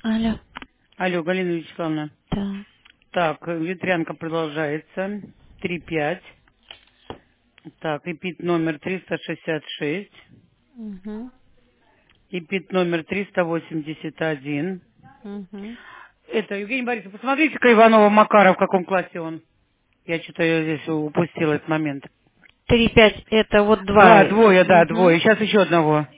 Алло. Алло, Галина Вячеславовна. Да. Так, ветрянка продолжается. 3-5. Так, эпид номер 366. Угу. Эпид номер 381. Угу. Это, Евгений Борисович, посмотрите-ка Иванова-Макаров, в каком классе он. Я что-то здесь упустила этот момент. 3-5 это вот два. Да, двое, да, Угу. двое. Сейчас еще одного.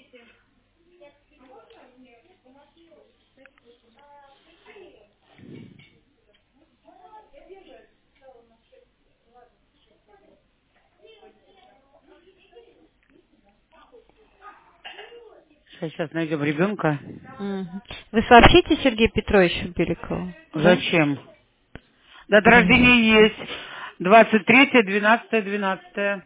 Сейчас найдем ребенка. Угу. Вы сообщите Сергею Петровичу Беликову, да? Зачем? Дата Блин. рождения есть. 23, 12, 12.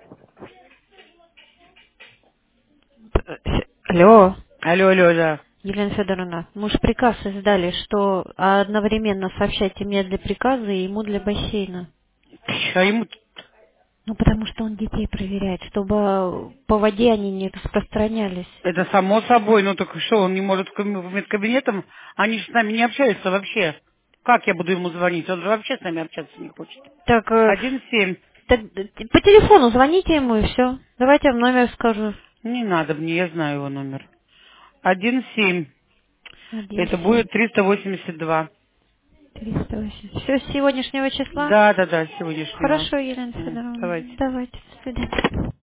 Алло. Алло, алло, да. Елена Федоровна, мы же приказ издали, что одновременно сообщайте мне для приказа и ему для бассейна. А ему Ну, потому что он детей проверяет, чтобы по воде они не распространялись. это само собой, ну так что, он не может в медкабинетом, они же с нами не общаются вообще. Как я буду ему звонить? Он же вообще с нами общаться не хочет. Так, 1-7. так, по телефону звоните ему и все. Давайте я вам номер скажу. Не надо мне, я знаю его номер. 1-7. Один Это семь будет 382. 380. Все, с сегодняшнего числа? Да, да, да, сегодняшнего. Хорошо, Елена Давайте. Федоровна. Давайте. До свидания.